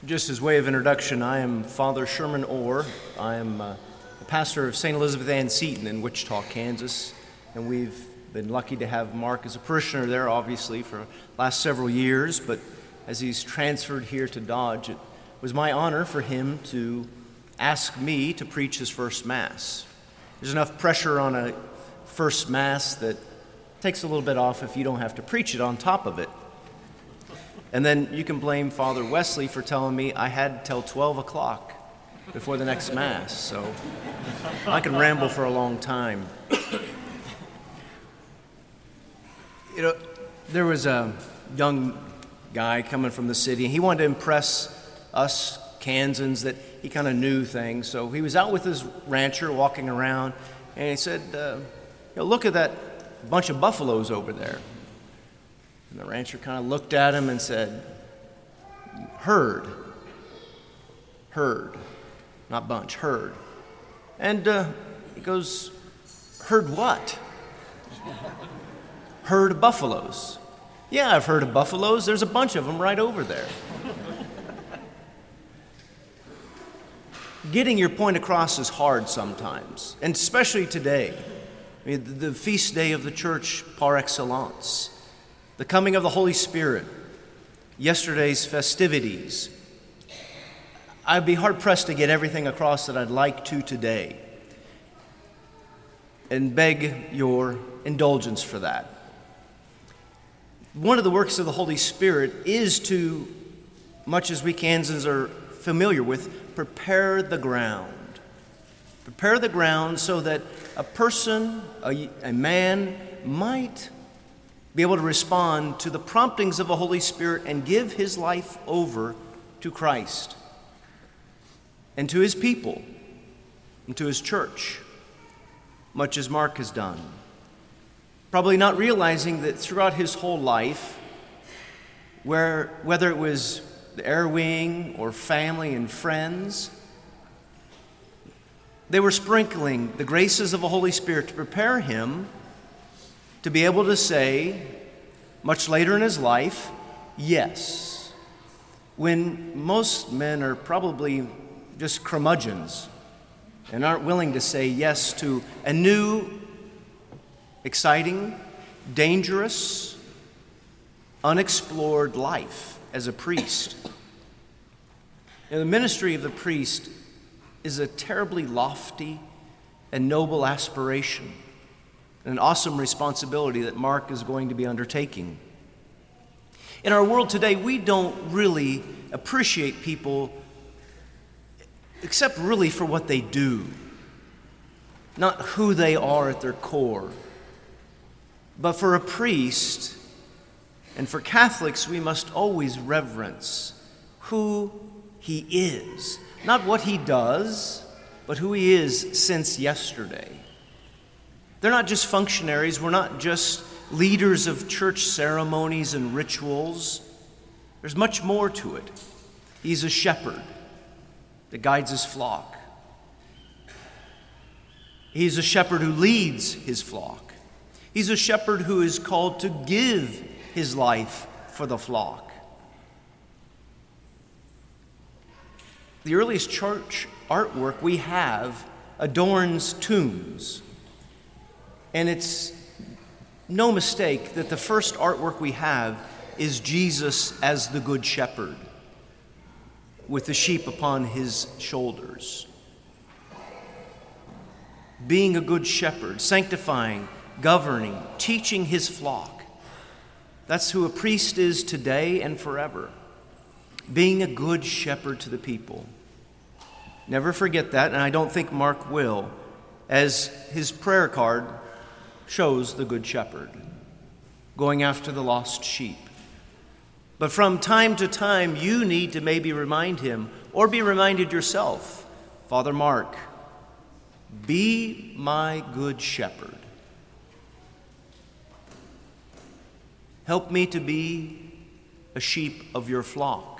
Just as way of introduction, I am Father Sherman Orr. I am the pastor of St. Elizabeth Ann Seton in Wichita, Kansas, and we've been lucky to have Mark as a parishioner there, obviously, for the last several years, but as he's transferred here to Dodge, it was my honor for him to ask me to preach his first Mass. There's enough pressure on a first Mass that takes a little bit off if you don't have to preach it on top of it. And then you can blame Father Wesley for telling me I had till 12 o'clock before the next Mass, so I can ramble for a long time. You know, there was a young guy coming from the city, and he wanted to impress us Kansans that he kind of knew things. So he was out with his rancher walking around, and he said, look at that bunch of buffaloes over there. And the rancher kind of looked at him and said, herd, not bunch, herd. And he goes, herd what? Herd of buffaloes. Yeah, I've heard of buffaloes. There's a bunch of them right over there. Getting your point across is hard sometimes, and especially today. I mean, the feast day of the church par excellence. The coming of the Holy Spirit, yesterday's festivities. I'd be hard-pressed to get everything across that I'd like to today, and beg your indulgence for that. One of the works of the Holy Spirit is to, much as we Kansans are familiar with, prepare the ground. Prepare the ground so that a person, a man, might be able to respond to the promptings of the Holy Spirit and give his life over to Christ and to his people and to his church, much as Mark has done. Probably not realizing that throughout his whole life, whether it was the Air Wing or family and friends, they were sprinkling the graces of the Holy Spirit to prepare him to be able to say, much later in his life, yes, when most men are probably just curmudgeons and aren't willing to say yes to a new, exciting, dangerous, unexplored life as a priest. And the ministry of the priest is a terribly lofty and noble aspiration, an awesome responsibility that Mark is going to be undertaking. In our world today, we don't really appreciate people except really for what they do, not who they are at their core. But for a priest, and for Catholics, we must always reverence who he is, not what he does, but who he is since yesterday. They're not just functionaries. We're not just leaders of church ceremonies and rituals. There's much more to it. He's a shepherd that guides his flock. He's a shepherd who leads his flock. He's a shepherd who is called to give his life for the flock. The earliest church artwork we have adorns tombs. And it's no mistake that the first artwork we have is Jesus as the Good Shepherd with the sheep upon his shoulders. Being a good shepherd, sanctifying, governing, teaching his flock. That's who a priest is today and forever. Being a good shepherd to the people. Never forget that, and I don't think Mark will, as his prayer card shows the Good Shepherd going after the lost sheep. But from time to time, you need to maybe remind him, or be reminded yourself, Father Mark, be my good shepherd. Help me to be a sheep of your flock.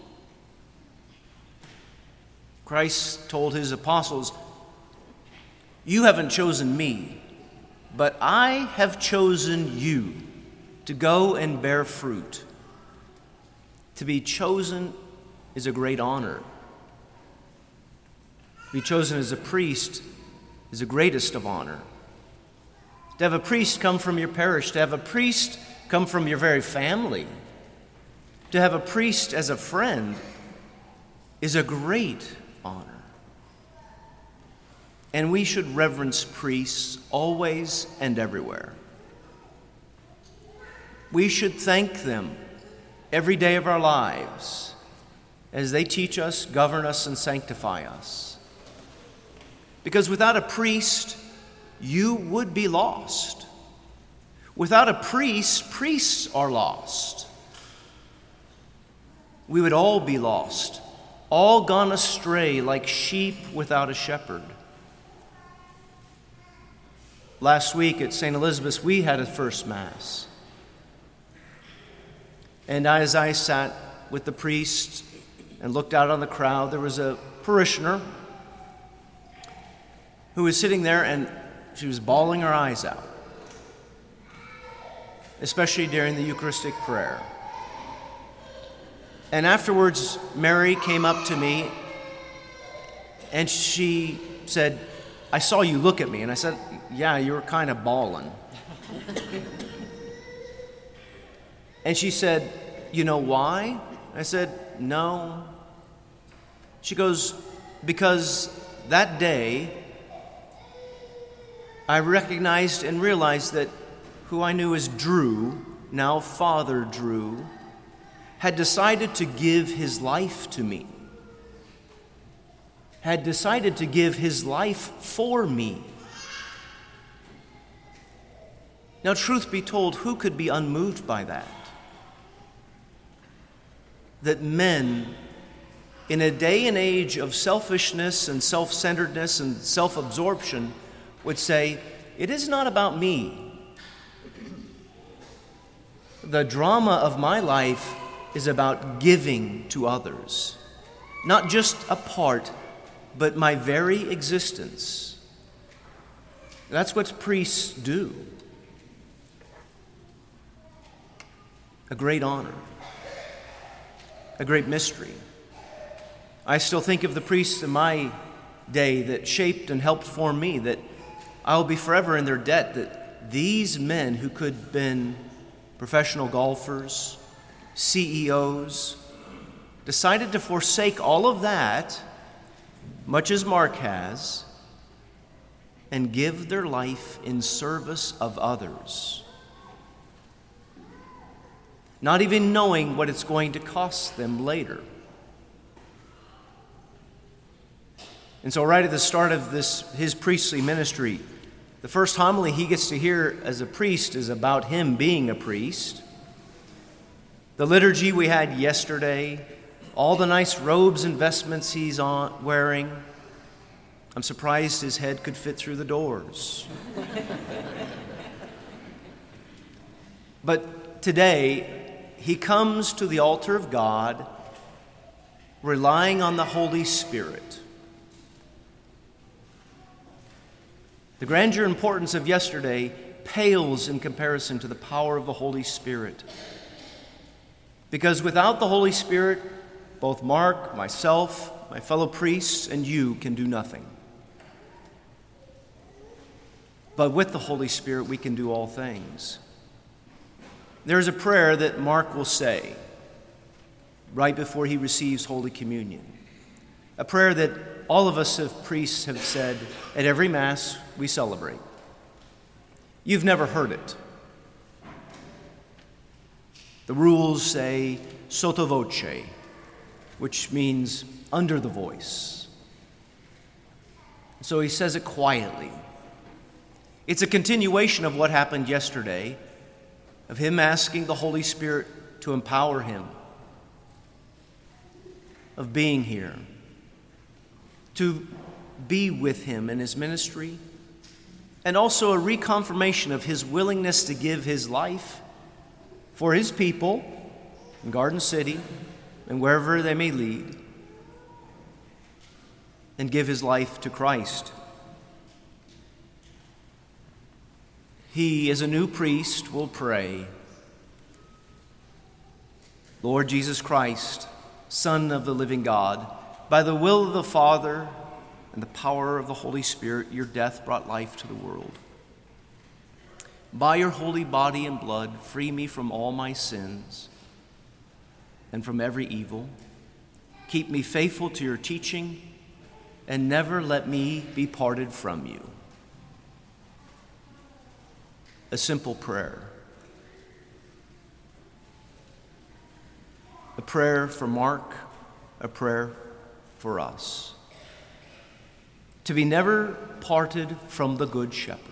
Christ told his apostles, you haven't chosen me, but I have chosen you to go and bear fruit, to be chosen is a great honor. To be chosen as a priest is the greatest of honor. To have a priest come from your parish, to have a priest come from your very family, to have a priest as a friend is a great honor. And we should reverence priests always and everywhere. We should thank them every day of our lives as they teach us, govern us, and sanctify us. Because without a priest, you would be lost. Without a priest, priests are lost. We would all be lost, all gone astray like sheep without a shepherd. Last week at St. Elizabeth's, we had a first Mass. And as I sat with the priest and looked out on the crowd, there was a parishioner who was sitting there, and she was bawling her eyes out, especially during the Eucharistic prayer. And afterwards, Mary came up to me, and she said, "I saw you look at me." And I said, "Yeah, you were kind of bawling." And she said, "You know why?" I said, "No." She goes, "Because that day, I recognized and realized that who I knew as Drew, now Father Drew, had decided to give his life to me, had decided to give his life for me." Now, truth be told, who could be unmoved by that? That men, in a day and age of selfishness and self-centeredness and self-absorption, would say, "It is not about me. The drama of my life is about giving to others, not just a part, but my very existence." That's what priests do. A great honor, a great mystery. I still think of the priests in my day that shaped and helped form me, that I'll be forever in their debt, that these men who could have been professional golfers, CEOs, decided to forsake all of that, much as Mark has, and give their life in service of others, not even knowing what it's going to cost them later. And so right at the start of his priestly ministry, the first homily he gets to hear as a priest is about him being a priest. The liturgy we had yesterday, all the nice robes and vestments he's wearing, I'm surprised his head could fit through the doors. But today, he comes to the altar of God relying on the Holy Spirit. The grandeur and importance of yesterday pales in comparison to the power of the Holy Spirit. Because without the Holy Spirit, both Mark, myself, my fellow priests, and you can do nothing. But with the Holy Spirit, we can do all things. There's a prayer that Mark will say right before he receives Holy Communion. A prayer that all of us as priests have said at every Mass we celebrate. You've never heard it. The rules say sotto voce, which means under the voice. So he says it quietly. It's a continuation of what happened yesterday, of him asking the Holy Spirit to empower him, of being here, to be with him in his ministry, and also a reconfirmation of his willingness to give his life for his people in Garden City and wherever they may lead, and give his life to Christ. He, as a new priest, will pray, Lord Jesus Christ, Son of the living God, by the will of the Father and the power of the Holy Spirit, your death brought life to the world. By your holy body and blood, free me from all my sins and from every evil. Keep me faithful to your teaching, and never let me be parted from you. A simple prayer. A prayer for Mark, a prayer for us. To be never parted from the Good Shepherd.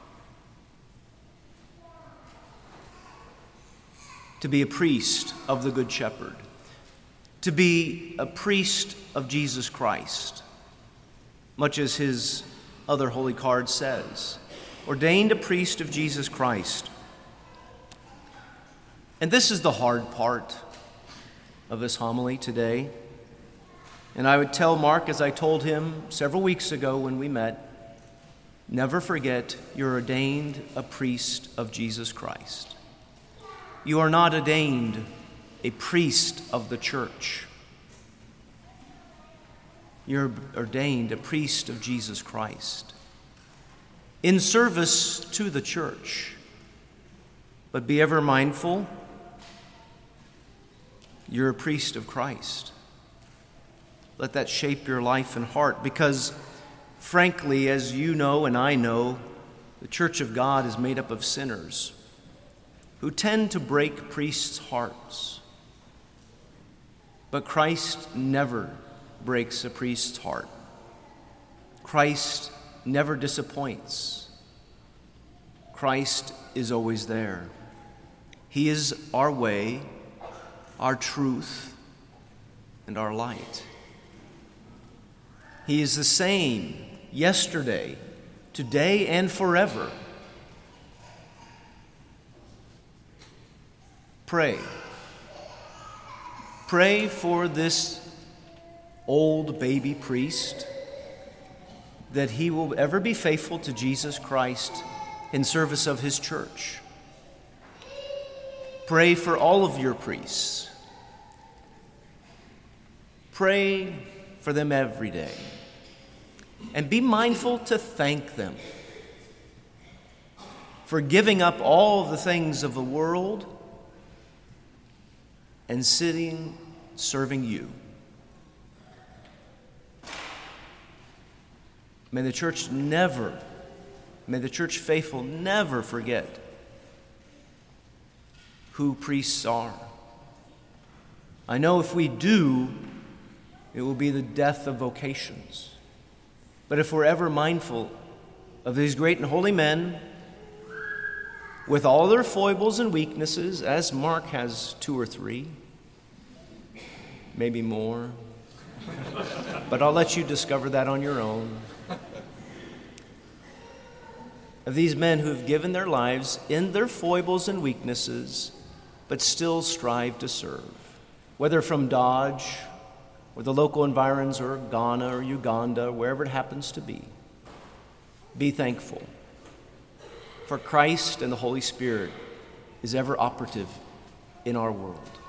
To be a priest of the Good Shepherd. To be a priest of Jesus Christ, much as his other holy card says. Ordained a priest of Jesus Christ. And this is the hard part of this homily today. And I would tell Mark, as I told him several weeks ago when we met, never forget you're ordained a priest of Jesus Christ. You are not ordained a priest of the church. You're ordained a priest of Jesus Christ in service to the church. But be ever mindful, you're a priest of Christ. Let that shape your life and heart, because frankly, as you know and I know, the church of God is made up of sinners who tend to break priests' hearts. But Christ never breaks a priest's heart. Christ never disappoints. Christ is always there. He is our way, our truth, and our light. He is the same yesterday, today, and forever. Pray. Pray for this old baby priest, that he will ever be faithful to Jesus Christ in service of his church. Pray for all of your priests. Pray for them every day. And be mindful to thank them for giving up all of the things of the world and sitting serving you. May the church faithful never forget who priests are. I know if we do, it will be the death of vocations. But if we're ever mindful of these great and holy men, with all their foibles and weaknesses, as Mark has 2 or 3, maybe more, but I'll let you discover that on your own. Of these men who have given their lives in their foibles and weaknesses, but still strive to serve, whether from Dodge or the local environs or Ghana or Uganda, wherever it happens to be. Be thankful, for Christ and the Holy Spirit is ever operative in our world.